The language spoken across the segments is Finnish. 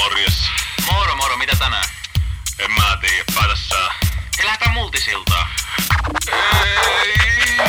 Morjes. Moro moro, mitä tänään? En mä tiedä, päätä sää. Hei, lähdetään multisiltaan. Ei.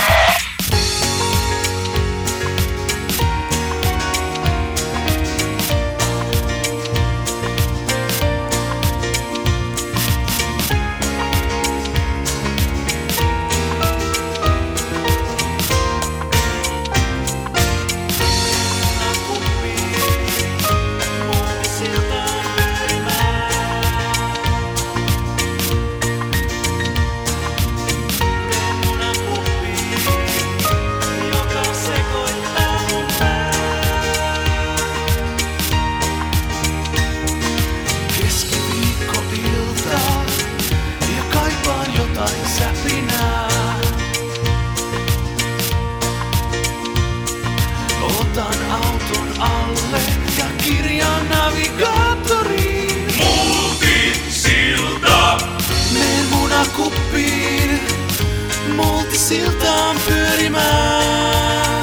Otan auton alle ja kirjaan navigaattoriin. Multisilta. Meen munakuppiin, multisiltaan pyörimään.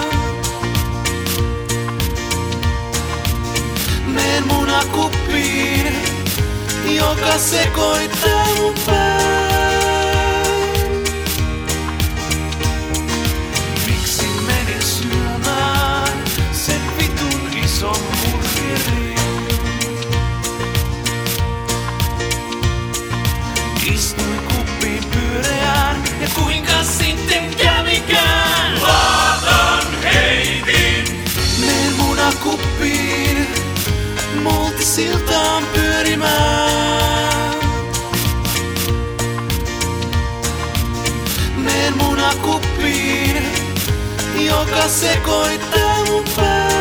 Meen munakuppiin, joka sekoittaa mun pään. Miksi menin syömään sen vitun ison burgerin? Istuin kuppiin pyöreään ja kuinka sitten kävikään? Laatan heitin. Meen munakuppiin, multisiltaan pyörimään. Meen munakuppiin, joka sekoittaa mun pään.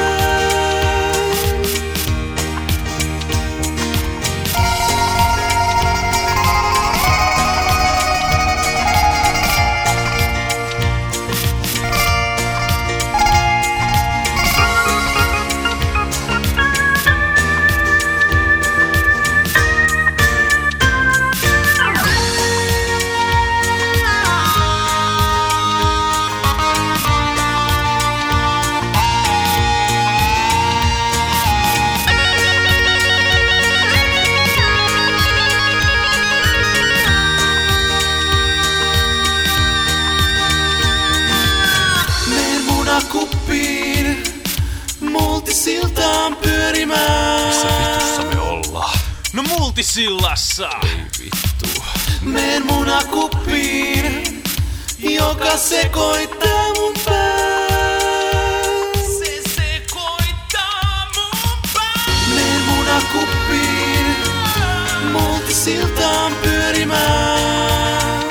Kuppiin, multisiltaan pyörimään. Missä vitussa me ollaan? No multisillassa! Ei vittu. Meen munakuppiin, joka sekoittaa mun pään. Se sekoittaa mun pään! Meen munakuppiin, multisiltaan pyörimään.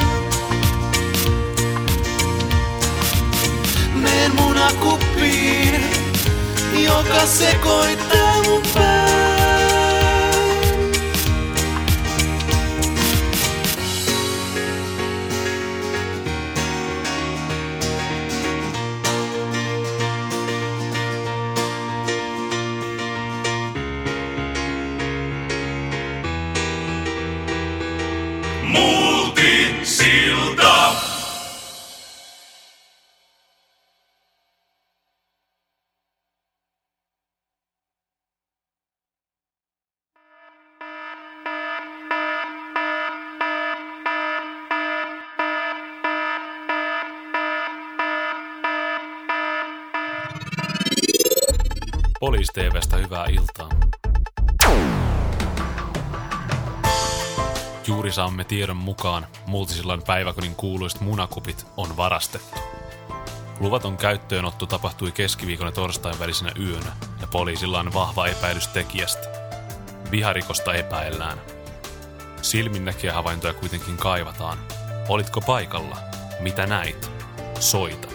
Meen munakuppiin, joka sekoittaa mun pään. Multisilta. Poliis-TV:stä hyvää iltaa. Juuri saamme tiedon mukaan Multisillan päiväkodin kuuluiset munakupit on varastettu. Luvaton käyttöönotto tapahtui keskiviikon ja torstain välisenä yönä ja poliisilla on vahva epäilys tekijästä. Viharikosta epäillään. Silminnäkijähavaintoja kuitenkin kaivataan. Olitko paikalla? Mitä näit? Soita